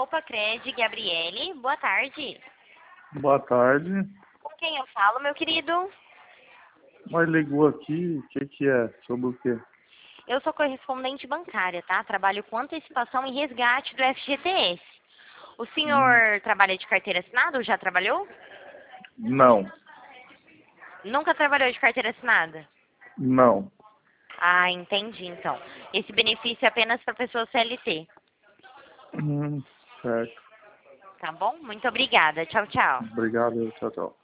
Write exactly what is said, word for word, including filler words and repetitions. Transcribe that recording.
Copa Cred, Gabriele. Boa tarde. Boa tarde. Com quem eu falo, meu querido? Mas ligou aqui, o que que é? Sobre o quê? Eu sou correspondente bancária, tá? Trabalho com antecipação e resgate do F G T S. O senhor Hum, trabalha de carteira assinada ou já trabalhou? não, Nunca trabalhou de carteira assinada? não. Ah, entendi, então. Esse benefício é apenas para pessoa C L T, Hum, certo. tá bom? Muito obrigada. Tchau, tchau. Obrigado, tchau, tchau.